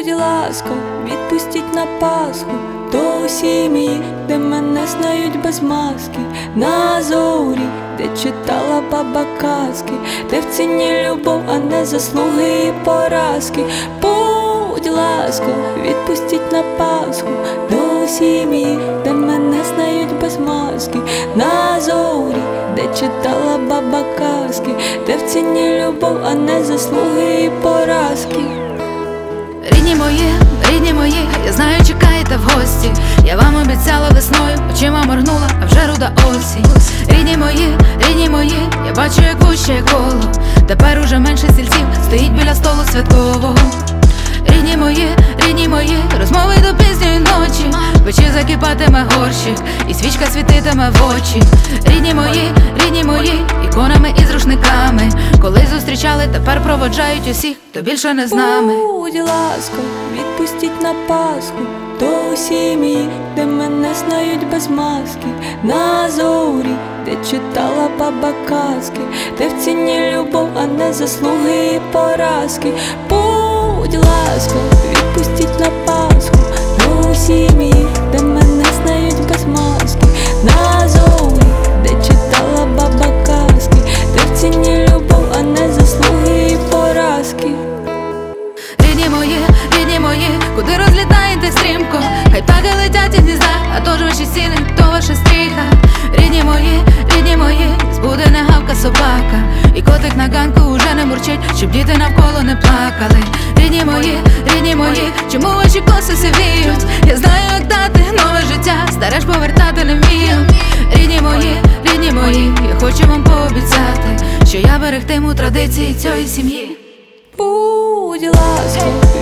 Будь ласка, відпустіть на Пасху до сім'ї, де мене знають без маски, на зорі, де читала баба казки, де в ціні любов, а не заслуги і поразки. Будь ласка, відпустіть на Пасху до сім'ї, де мене знають без маски, на зорі, де читала баба казки, де в ціні любов, а не заслуги і поразки. Рідні мої, я знаю, чекаєте в гості. Я вам обіцяла весною, очима моргнула, а вже руда осінь. Рідні мої, я бачу, як вущає коло. Тепер уже менше стільців стоїть біля столу святкового. Рідні мої, розмови до пізньої ночі. Печі закипатиме горщик, і свічка світитиме в очі. Рідні мої, іконами і з рушниками. Коли зустрічали, тепер проводжають усіх, хто більше не з нами. Будь ласка, відпустіть на Пасху до сім'ї, де мене знають без маски, на зорі, де читала баба казки, де в ціні любов, а не заслуги і поразки. Будь ласка, відпустіть на Пасху до сім'ї, де мене знають без маски, на зорі, де читала баба казки, де в ціні любов, а не заслуги і поразки. Рідні мої, куди розлітаєте стрімко? Хай птахи летять із гнізда, а то ж ваші стіни, то ваша стріха. Рідні мої, збуде не гавка собака, і котик на ганку уже не мурчить, щоб діти навколо не плакали. Рідні мої, чому ваші коси сивіють? Я знаю, як дати нове життя, старе ж повертати не вмію. Рідні мої, я хочу вам пообіцяти, що я берегтиму традиції цієї сім'ї. Будь ласка,